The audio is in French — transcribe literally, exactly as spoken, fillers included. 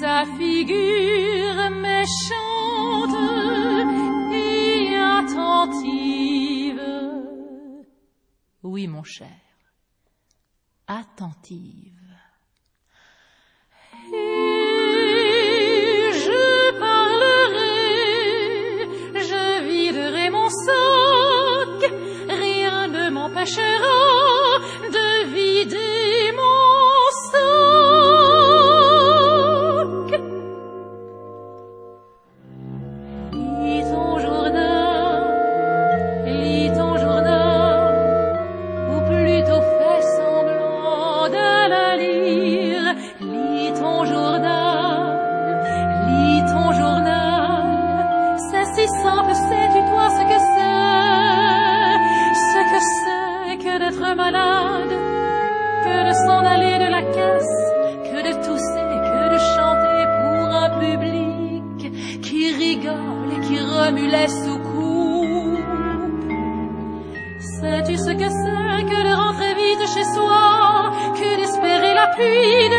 ta figure méchante et attentive. Oui, mon cher, attentive. Et je parlerai, je viderai mon sac, rien ne m'empêchera de vider mon sac. Lis ton journal, lis ton journal, ou plutôt fais semblant de le lire. Lis ton journal, lis ton journal, c'est si simple, sais-tu toi ce que c'est, ce que c'est que d'être malade, que de s'en aller de la caisse, que de tousser, que de chanter pour un public qui rigole et qui remue les soucoupes. Sais-tu ce que c'est que de rentrer vite chez soi, que d'espérer la pluie